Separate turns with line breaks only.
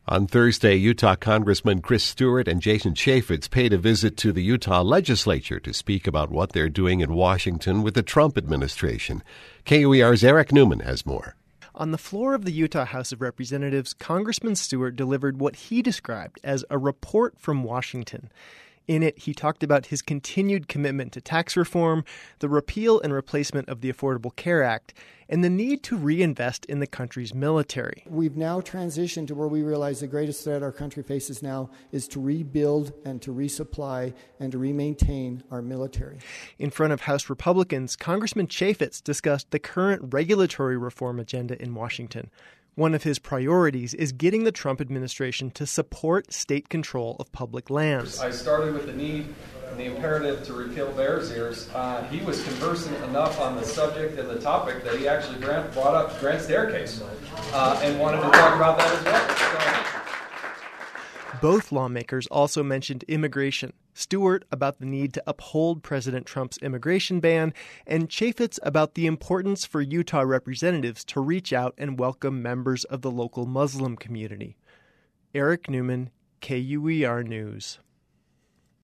On Thursday, Utah Congressman Chris Stewart and Jason Chaffetz paid a visit to the Utah legislature to speak about what they're doing in Washington with the Trump administration. KUER's Eric Newman has more.
On the floor of the Utah House of Representatives, Congressman Stewart delivered what he described as a report from Washington. In it, he talked about his continued commitment to tax reform, the repeal and replacement of the Affordable Care Act, and the need to reinvest in the country's military.
We've now transitioned to where we realize the greatest threat our country faces now is to rebuild and to resupply and to remaintain our military.
In front of House Republicans, Congressman Chaffetz discussed the current regulatory reform agenda in Washington. One of his priorities is getting the Trump administration to support state control of public lands.
I started with the need and the imperative to repeal Bears Ears. He was conversant enough on the subject and the topic that he actually brought up Grand Staircase and wanted to talk about that as well.
Both lawmakers also mentioned immigration. Stewart about the need to uphold President Trump's immigration ban, and Chaffetz about the importance for Utah representatives to reach out and welcome members of the local Muslim community. Eric Newman, KUER News.